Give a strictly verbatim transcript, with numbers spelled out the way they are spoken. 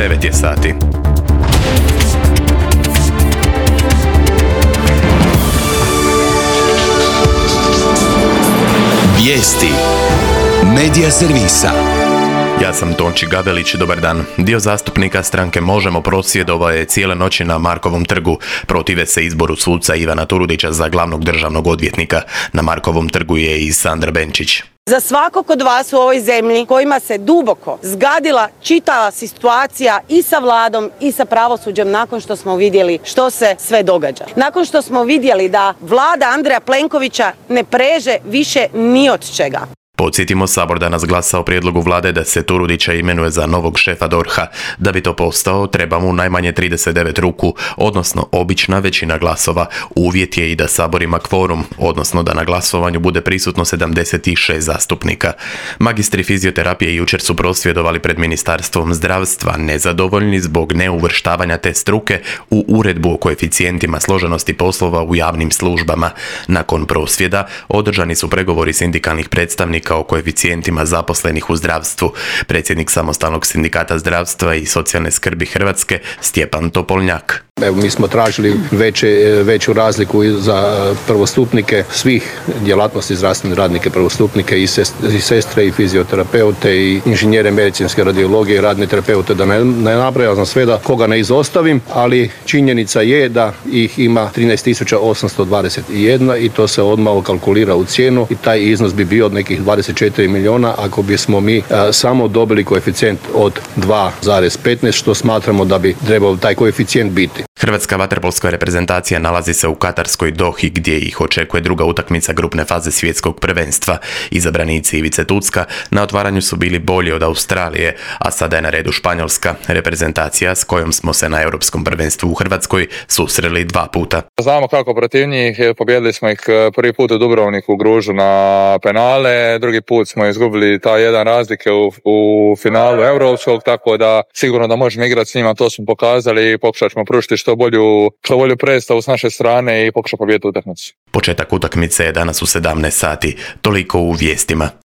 devet je sati. Vijesti Medija servisa. Ja sam Tonči Gabelić, dobar dan. Dio zastupnika stranke Možemo prosvjedovao je cijele noći na Markovom trgu. Protive se izboru suca Ivana Turudića za glavnog državnog odvjetnika. Na Markovom trgu je i Sandra Benčić. Za svakog od vas u ovoj zemlji kojima se duboko zgadila čitava situacija i sa vladom i sa pravosuđem nakon što smo vidjeli što se sve događa. Nakon što smo vidjeli da vlada Andreja Plenkovića ne preže više ni od čega. Podsjetimo, Sabor danas glasa o prijedlogu vlade da se Turudića imenuje za novog šefa D O R H-a. Da bi to postao, treba mu najmanje trideset devet ruku, odnosno obična većina glasova. Uvjet je i da Sabor ima kvorum, odnosno da na glasovanju bude prisutno sedamdeset šest zastupnika. Magistri fizioterapije jučer su prosvjedovali pred Ministarstvom zdravstva, nezadovoljni zbog neuvrštavanja te struke u uredbu o koeficijentima složenosti poslova u javnim službama. Nakon prosvjeda održani su pregovori sindikalnih predstavnika o koeficijentima zaposlenih u zdravstvu. Predsjednik Samostalnog sindikata zdravstva i socijalne skrbi Hrvatske, Stjepan Topolnjak. Evo, mi smo tražili veće, veću razliku za prvostupnike svih djelatnosti, zdravstvene radnike, prvostupnike i, sest, i sestre i fizioterapeute i inženjere medicinske radiologije i radne terapeute, da ne, ne nabrajam za sve, da koga ne izostavim, ali činjenica je da ih ima trinaest tisuća osamsto dvadeset jedan i to se odmah kalkulira u cijenu i taj iznos bi bio od nekih dvadeset četiri milijuna ako bismo mi a, samo dobili koeficijent od dva zarez petnaest, što smatramo da bi trebao taj koeficijent biti. Hrvatska vaterpolska reprezentacija nalazi se u katarskoj Dohi gdje ih očekuje druga utakmica grupne faze svjetskog prvenstva. Izabranici Ivice Tucka na otvaranju su bili bolji od Australije, a sada je na redu Španjolska, reprezentacija s kojom smo se na Europskom prvenstvu u Hrvatskoj susreli dva puta. Znamo kako protiv njih, pobijedili smo ih prvi put u Dubrovniku u Gružu na penale, drugi put smo izgubili ta jedan razlike u, u finalu Europskog, tako da sigurno da možemo igrati s njima, to smo pokazali i pokušat ćemo pružiti što bolju, što bolju predstavu s naše strane i pokušati pobijediti utakmicu. Početak utakmice je danas u sedamnaest sati. Toliko u vijestima.